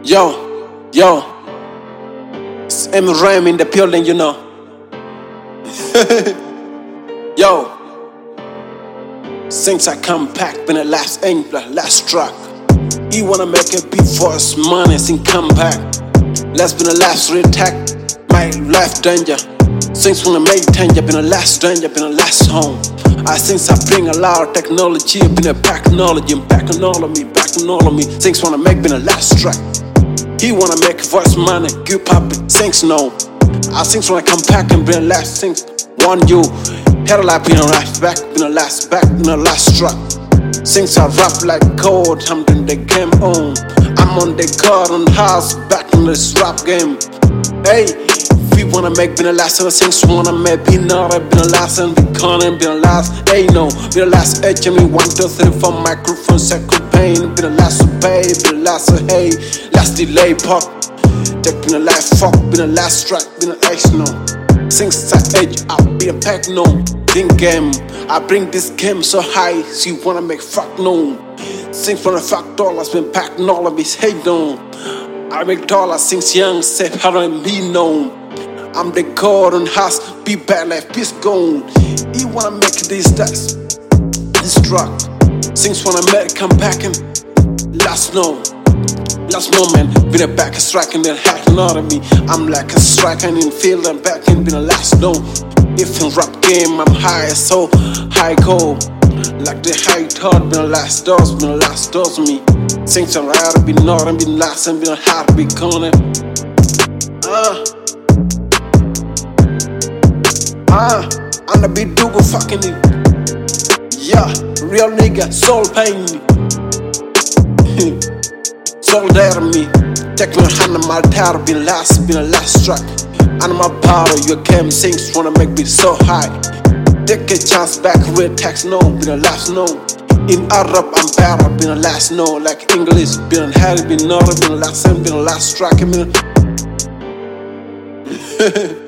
Yo, it's Rhyme in the building, you know. Yo, since I come back, been the last aim, the last track. You wanna make a beat for us, money, since come back. Let's been the last attack, my life danger. Since when I made danger, been the last danger, been the last home. Since I bring a lot of technology, been a back knowledge, and back on all of me, back on all of me. Since when I make been the last track. He wanna make voice money, good puppet, sings no. I since when I come back and been the last things, one you. Had a lot been a last back, been a last back, been a last track. Since I rap like code, I'm doing the game on. I'm on the card on the house, back in this rap game. Hey, if you wanna make been the last, and since wanna make be not been the last, and be calling been the last. Hey no, been the last edge, and me 1, 2, 3, 4 microphone, second pain. Been the last to pay, been the last to hey, last delay pop. Take been the last fuck, been the last track, been the X no. Since I edge, I be a pack no. Think game, I bring this game so high, so you wanna make fuck known. Since when I fuck dollars, been packing all of his hate on. I make dollars since young, said how do I be known. I'm the god on house, be bad like peace gone. You wanna make this track. Since when I met, come back and last moment, been a back striking, then hacking out of me. I'm like a striker in field and back and been a last known. If in rap game, I'm high, so high go. Like the high thought, been a last doors, been a last doors me. Since I'm out, I've been not, I've been last, and been a hard to be calling. I'm the big dude fucking it. Yeah, real nigga, soul pain me. Soul there me. Take my hand on my tower, been a last track. And my power, you came sings, wanna make me so high. Take a chance back with text, no, been a last no. In Arab, I'm better, been a last no. Like English, been a Harry, been not, been a last, been a last track, been a